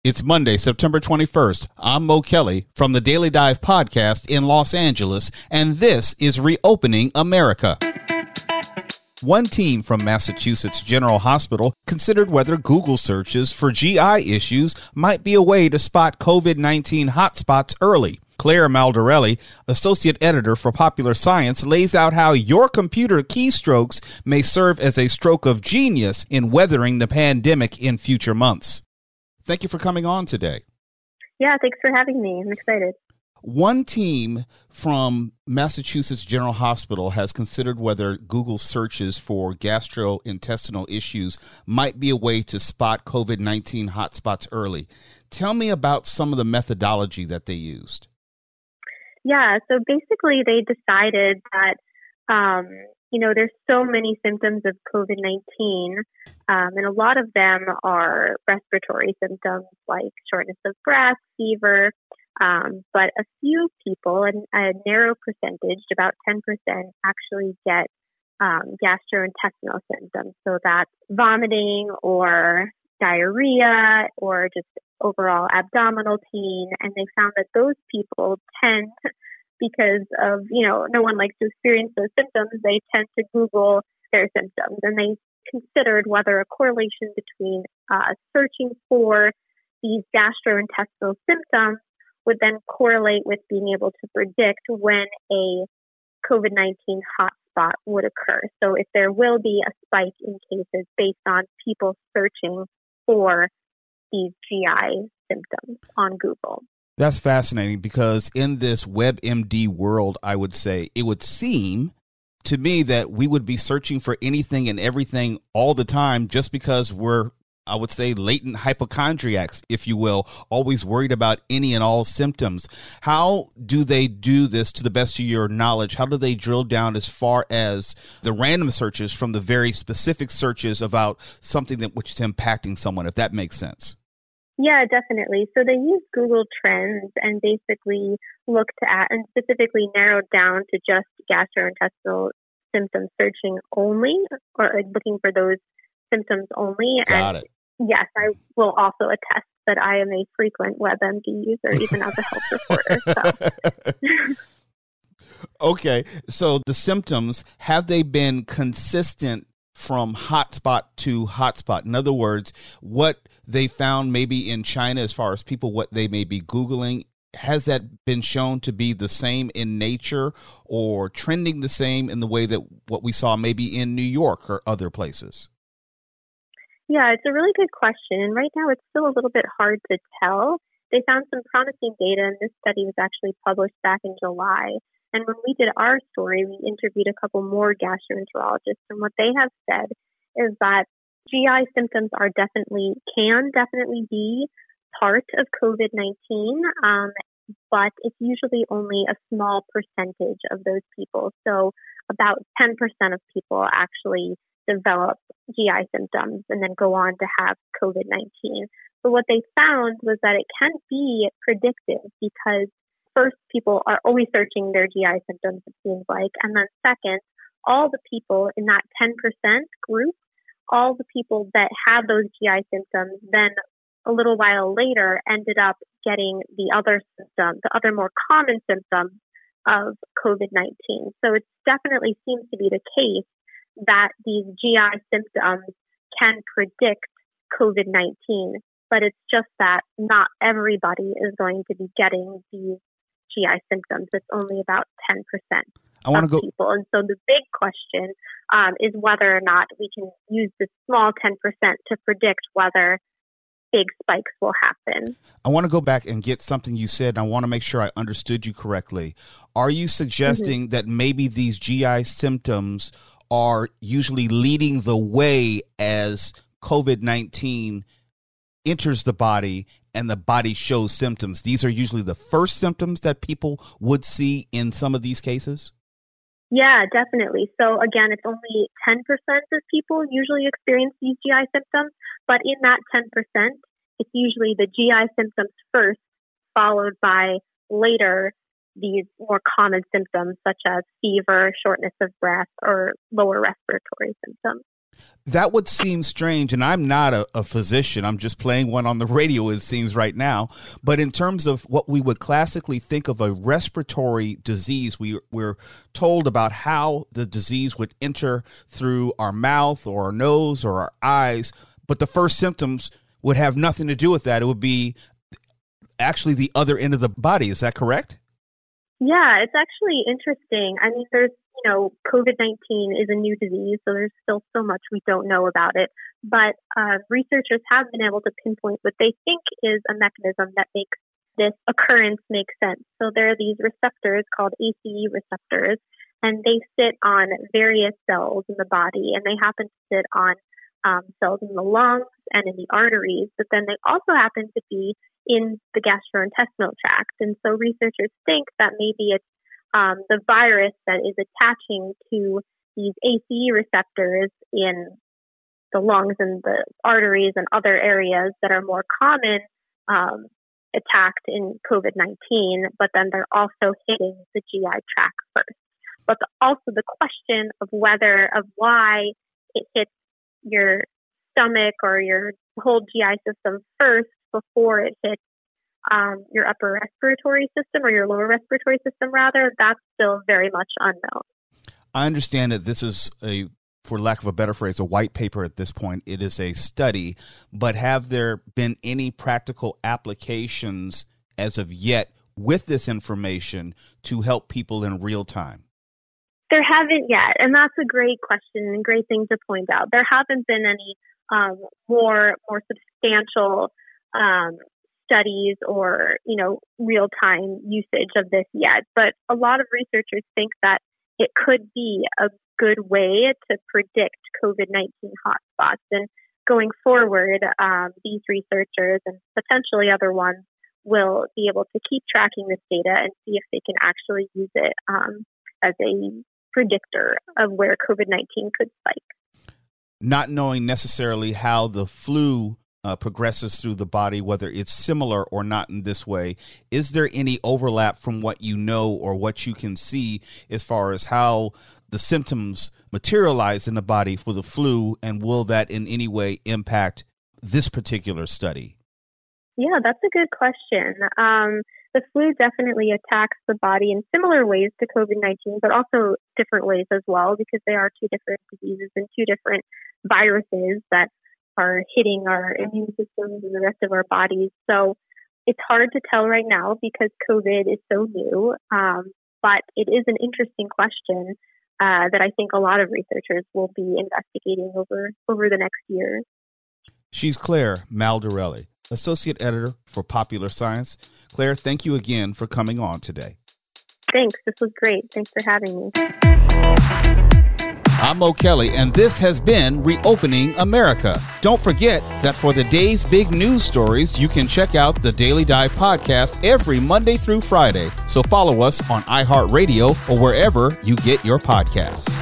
It's Monday, September 21st. I'm Mo Kelly from the Daily Dive podcast in Los Angeles, and this is Reopening America. One team from Massachusetts General Hospital considered whether Google searches for GI issues might be a way to spot COVID-19 hotspots early. Claire Maldarelli, associate editor for Popular Science, lays out how your computer keystrokes may serve as a stroke of genius in weathering the pandemic in future months. Thank you for coming on today. Yeah, thanks for having me. I'm excited. One team from Massachusetts General Hospital has considered whether Google searches for gastrointestinal issues might be a way to spot COVID-19 hotspots early. Tell me about some of the methodology that they used. Yeah, so basically they decided that, there's so many symptoms of COVID-19, and a lot of them are respiratory symptoms like shortness of breath, fever, but a few people, and a narrow percentage, about 10%, actually get gastrointestinal symptoms. So that's vomiting or diarrhea or just overall abdominal pain. And they found that those people tend, because of, no one likes to experience those symptoms, they tend to Google their symptoms. And they considered whether a correlation between searching for these gastrointestinal symptoms would then correlate with being able to predict when a COVID-19 hotspot would occur. So if there will be a spike in cases based on people searching for these GI symptoms on Google. That's fascinating because in this WebMD world, I would say it would seem to me that we would be searching for anything and everything all the time just because we're, I would say, latent hypochondriacs, if you will, always worried about any and all symptoms. How do they do this to the best of your knowledge? How do they drill down as far as the random searches from the very specific searches about something that which is impacting someone, if that makes sense? Yeah, definitely. So they use Google Trends and basically looked at and specifically narrowed down to just gastrointestinal symptom searching only, or looking for those symptoms only. Got it. Yes, I will also attest that I am a frequent WebMD user, even as a health reporter. So. Okay, so the symptoms, have they been consistent from hotspot to hotspot? In other words, what they found maybe in China as far as people, what they may be Googling, has that been shown to be the same in nature or trending the same in the way that what we saw maybe in New York or other places? Yeah, it's a really good question. And right now it's still a little bit hard to tell. They found some promising data, and this study was actually published back in July. And when we did our story, we interviewed a couple more gastroenterologists, and what they have said is that GI symptoms can definitely be part of COVID-19, but it's usually only a small percentage of those people. So about 10% of people actually develop GI symptoms and then go on to have COVID-19. But what they found was that it can be predictive because first, people are always searching their GI symptoms, it seems like. And then second, all the people in that 10% group, all the people that have those GI symptoms, then a little while later ended up getting the other symptoms, the other more common symptoms of COVID-19. So it definitely seems to be the case that these GI symptoms can predict COVID-19, but it's just that not everybody is going to be getting these GI symptoms. It's only about 10% of people. And so the big question is whether or not we can use this small 10% to predict whether big spikes will happen. I want to go back and get something you said. I want to make sure I understood you correctly. Are you suggesting that maybe these GI symptoms are usually leading the way as COVID-19 enters the body and the body shows symptoms? These are usually the first symptoms that people would see in some of these cases? Yeah, definitely. So again, it's only 10% of people usually experience these GI symptoms, but in that 10%, it's usually the GI symptoms first, followed by later these more common symptoms such as fever, shortness of breath, or lower respiratory symptoms. That would seem strange, and I'm not a physician. I'm just playing one on the radio, it seems right now. But in terms of what we would classically think of a respiratory disease, we're told about how the disease would enter through our mouth or our nose or our eyes, but the first symptoms would have nothing to do with that. It would be actually the other end of the body. Is that correct? Yeah, it's actually interesting. I mean, COVID-19 is a new disease, so there's still so much we don't know about it. But researchers have been able to pinpoint what they think is a mechanism that makes this occurrence make sense. So there are these receptors called ACE receptors, and they sit on various cells in the body, and they happen to sit on cells in the lungs and in the arteries, but then they also happen to be in the gastrointestinal tract. And so researchers think that maybe it's the virus that is attaching to these ACE receptors in the lungs and the arteries and other areas that are more common attacked in COVID-19, but then they're also hitting the GI tract first. But also the question of why it hits your stomach or your whole GI system first before it hits your upper respiratory system or your lower respiratory system, rather, that's still very much unknown. I understand that this is for lack of a better phrase, a white paper at this point. It is a study, but have there been any practical applications as of yet with this information to help people in real time? There haven't yet, and that's a great question and great thing to point out. There haven't been any more substantial studies or real-time usage of this yet, but a lot of researchers think that it could be a good way to predict COVID-19 hotspots. And going forward, these researchers and potentially other ones will be able to keep tracking this data and see if they can actually use it as a predictor of where COVID-19 could spike. Not knowing necessarily how the flu progresses through the body, whether it's similar or not in this way, is there any overlap from what you know or what you can see as far as how the symptoms materialize in the body for the flu, and will that in any way impact this particular study? Yeah, that's a good question. The flu definitely attacks the body in similar ways to COVID-19, but also different ways as well, because they are two different diseases and two different viruses that are hitting our immune systems and the rest of our bodies. So it's hard to tell right now because COVID is so new, but it is an interesting question that I think a lot of researchers will be investigating over the next year. She's Claire Maldarelli, Associate Editor for Popular Science. Claire, thank you again for coming on today. Thanks. This was great. Thanks for having me. I'm Mo Kelly, and this has been Reopening America. Don't forget that for the day's big news stories, you can check out the Daily Dive podcast every Monday through Friday. So follow us on iHeartRadio or wherever you get your podcasts.